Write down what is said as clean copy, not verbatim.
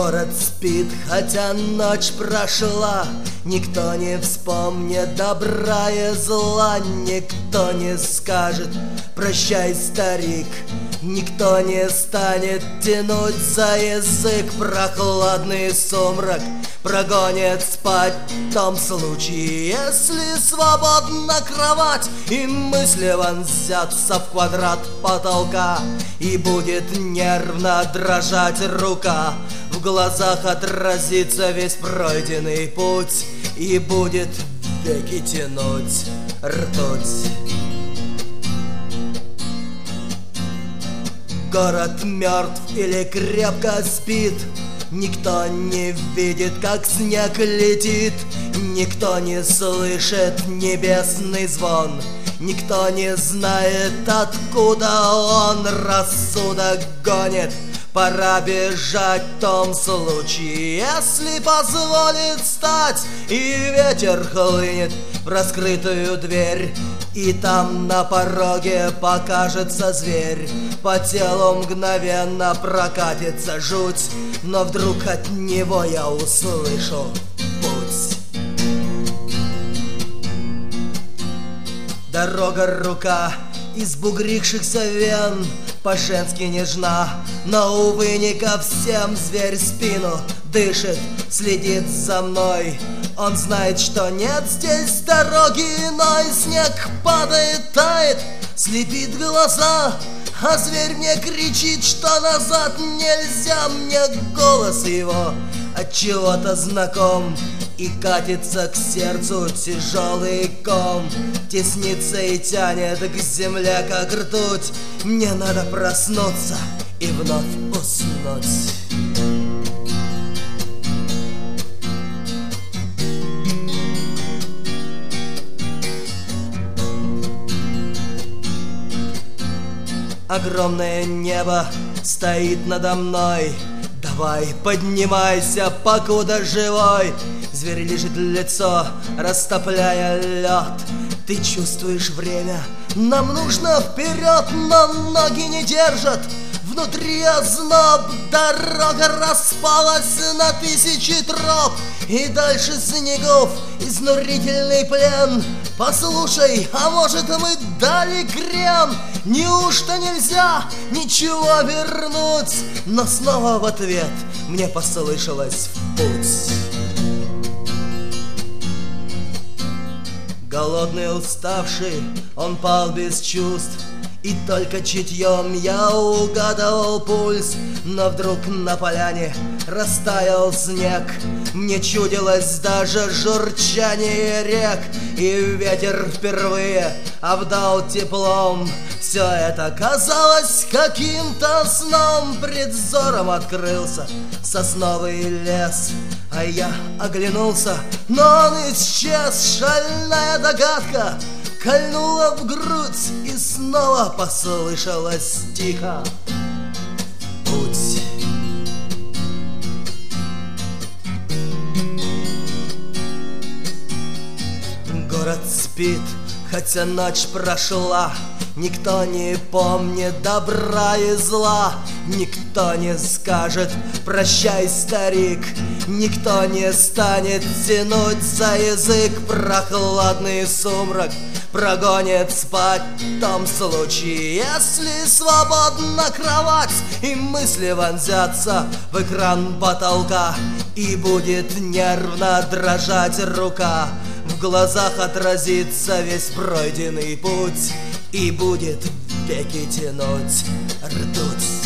Город спит, хотя ночь прошла, никто не вспомнит добра и зла, никто не скажет «Прощай, старик», никто не станет тянуть за язык. Прохладный сумрак прогонит спать в том случае, если свободна кровать и мысли вонзятся в квадрат потолка, и будет нервно дрожать рука. В глазах отразится весь пройденный путь, и будет веки тянуть ртуть. Город мертв или крепко спит, никто не видит, как снег летит, никто не слышит небесный звон, никто не знает, откуда он. Рассудок гонит, пора бежать в том случае, если позволит встать, и ветер хлынет в раскрытую дверь, и там на пороге покажется зверь. По телу мгновенно прокатится жуть, но вдруг от него я услышу путь. Дорога рука из бугрившихся вен, по-женски нежна, но, увы, не ко всем. Зверь спину дышит, следит за мной. Он знает, что нет здесь дороги иной. Снег падает, тает, слепит глаза, а зверь мне кричит, что назад нельзя. Мне голос его от чего-то знаком, и катится к сердцу тяжелый ком, теснится и тянет к земле, как ртуть. Мне надо проснуться и вновь уснуть. Огромное небо стоит надо мной. Давай, поднимайся, покуда живой. Зверь лежит лицо, растопляя лед. Ты чувствуешь время, нам нужно вперед, но ноги не держат. Внутри озноб, дорога распалась на тысячи троп, и дальше снегов изнурительный плен. Послушай, а может, мы дали крен? Неужто нельзя ничего вернуть? Но снова в ответ мне послышалось в путь. Голодный, уставший, он пал без чувств, и только чутьем я угадывал пульс. Но вдруг на поляне растаял снег, мне чудилось даже журчание рек, и ветер впервые обдал теплом. Все это казалось каким-то сном. Пред взором открылся сосновый лес, а я оглянулся, но он исчез. Шальная догадка кольнула в грудь, и снова послышалось тихо: путь. Город спит, хотя ночь прошла, никто не помнит добра и зла, никто не скажет «Прощай, старик», никто не станет тянуть за язык. Прохладный сумрак прогонит спать в том случае, если свободна кровать, и мысли вонзятся в экран потолка, и будет нервно дрожать рука. В глазах отразится весь пройденный путь, и будет веки тянуть ртуть.